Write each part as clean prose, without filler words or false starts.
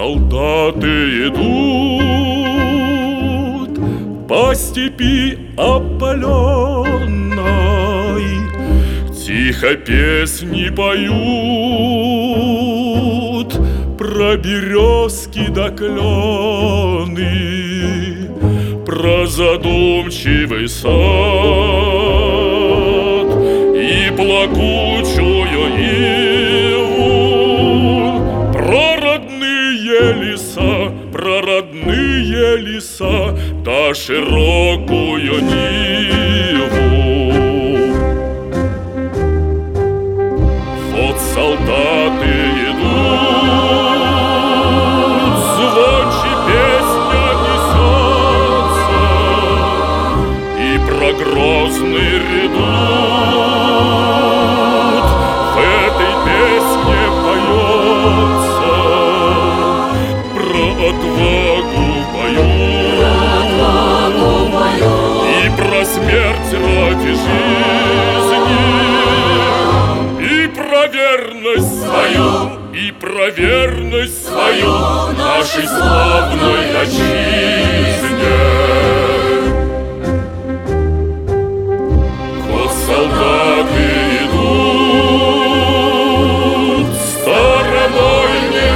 солдаты идут по степи опаленной, тихо песни поют про березки да клены, про задумчивый сад и плакучую иву, про родные леса да широкую Ниву. Вот солдаты идут, звонче песня несется, и про грозный редут в этой песне поется, про отвагу поют, и про смерть ради жизни, и про верность свою, и про верность свою нашей славной отчизне. Вот солдаты идут стороной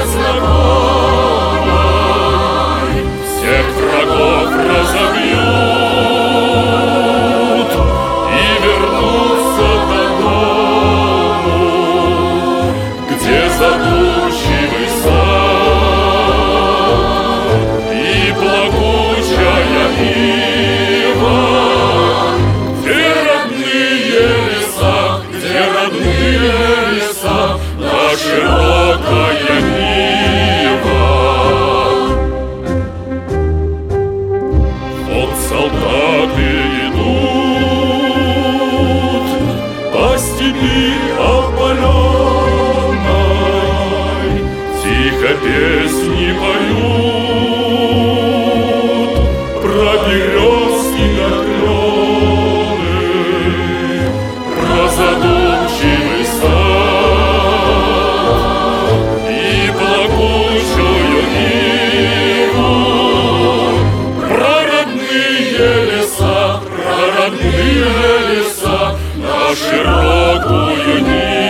незнакомой, всех врагов разобьют и вернутся домой, где задумчивый сад и плакучая ива, где родные леса да широкая Нива. Вот солдаты идут по степи опаленной, тихо песни поют про березки да клены, про задумчивый сад и плакучую Ниву, про родные леса да широкую Ниву.